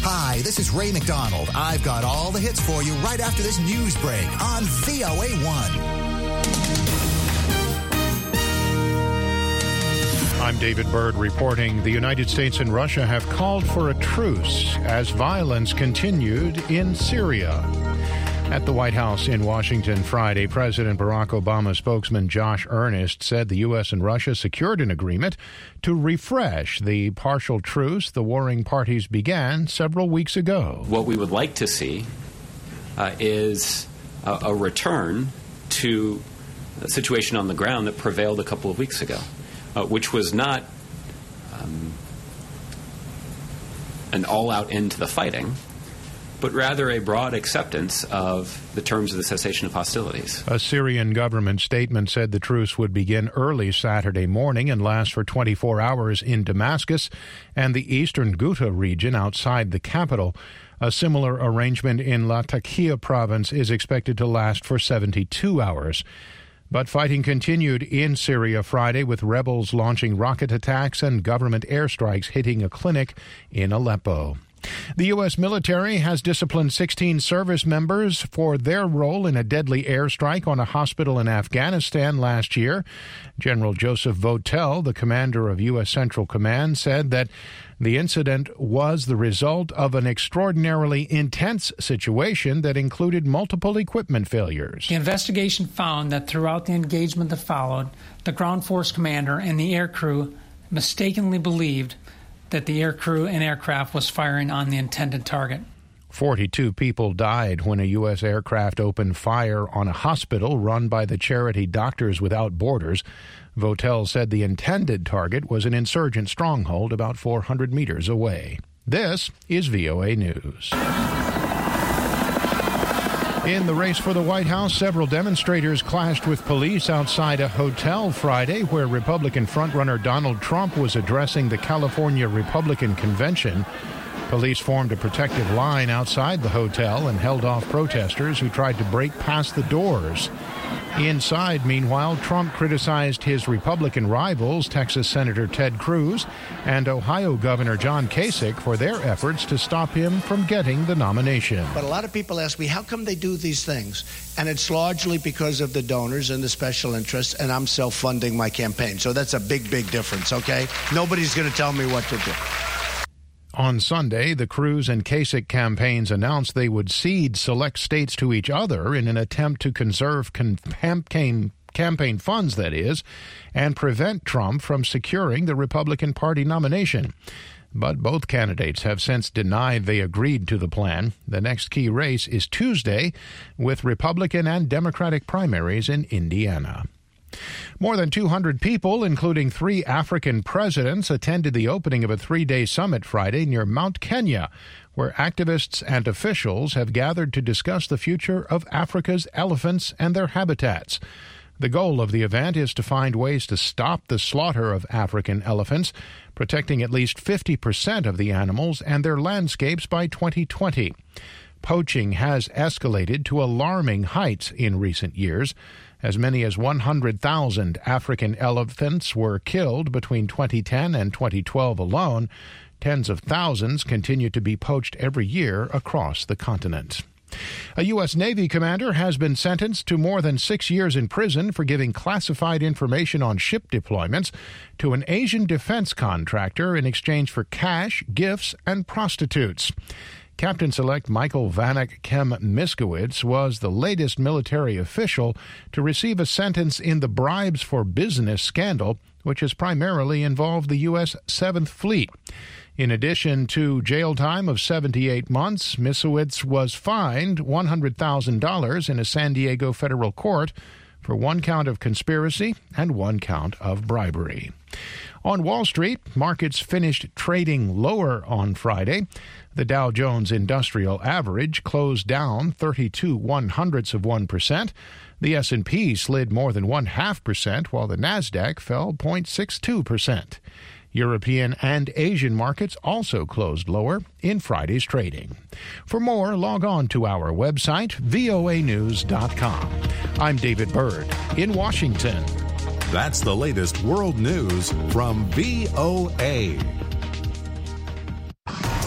Hi, this is Ray McDonald. I've got all the hits for you right after this news break on VOA1. I'm David Byrd reporting the United States and Russia have called for a truce as violence continued in Syria. At the White House in Washington Friday, President Barack Obama spokesman Josh Earnest said the U.S. and Russia secured an agreement to refresh the partial truce the warring parties began several weeks ago. What we would like to see is a return to the situation on the ground that prevailed a couple of weeks ago, which was not an all-out end to the fighting, but rather a broad acceptance of the terms of the cessation of hostilities. A Syrian government statement said the truce would begin early Saturday morning and last for 24 hours in Damascus and the eastern Ghouta region outside the capital. A similar arrangement in Latakia province is expected to last for 72 hours. But fighting continued in Syria Friday with rebels launching rocket attacks and government airstrikes hitting a clinic in Aleppo. The U.S. military has disciplined 16 service members for their role in a deadly airstrike on a hospital in Afghanistan last year. General Joseph Votel, the commander of U.S. Central Command, said that the incident was the result of an extraordinarily intense situation that included multiple equipment failures. The investigation found that throughout the engagement that followed, the ground force commander and the air crew mistakenly believed that the air crew and aircraft was firing on the intended target. 42 people died when a U.S. aircraft opened fire on a hospital run by the charity Doctors Without Borders. Votel said the intended target was an insurgent stronghold about 400 meters away. This is VOA News. In the race for the White House, several demonstrators clashed with police outside a hotel Friday where Republican frontrunner Donald Trump was addressing the California Republican Convention. Police formed a protective line outside the hotel and held off protesters who tried to break past the doors. Inside, meanwhile, Trump criticized his Republican rivals, Texas Senator Ted Cruz and Ohio Governor John Kasich, for their efforts to stop him from getting the nomination. But a lot of people ask me, how come they do these things? And it's largely because of the donors and the special interests, and I'm self-funding my campaign. So that's a big, big difference, okay? Nobody's going to tell me what to do. On Sunday, the Cruz and Kasich campaigns announced they would cede select states to each other in an attempt to conserve campaign funds, that is, and prevent Trump from securing the Republican Party nomination. But both candidates have since denied they agreed to the plan. The next key race is Tuesday, with Republican and Democratic primaries in Indiana. More than 200 people, including 3 African presidents, attended the opening of a 3-day summit Friday near Mount Kenya, where activists and officials have gathered to discuss the future of Africa's elephants and their habitats. The goal of the event is to find ways to stop the slaughter of African elephants, protecting at least 50% of the animals and their landscapes by 2020. Poaching has escalated to alarming heights in recent years. As many as 100,000 African elephants were killed between 2010 and 2012 alone. Tens of thousands continue to be poached every year across the continent. A U.S. Navy commander has been sentenced to more than 6 years in prison for giving classified information on ship deployments to an Asian defense contractor in exchange for cash, gifts, and prostitutes. Captain-Select Michael Vanek Kem Miskowitz was the latest military official to receive a sentence in the bribes for business scandal, which has primarily involved the U.S. 7th Fleet. In addition to jail time of 78 months, Miskowitz was fined $100,000 in a San Diego federal court for 1 count of conspiracy and 1 count of bribery. On Wall Street, markets finished trading lower on Friday. The Dow Jones Industrial Average closed down 0.32%. The S&P slid more than 0.5%, while the Nasdaq fell 0.62%. European and Asian markets also closed lower in Friday's trading. For more, log on to our website, voanews.com. I'm David Byrd in Washington. That's the latest world news from VOA.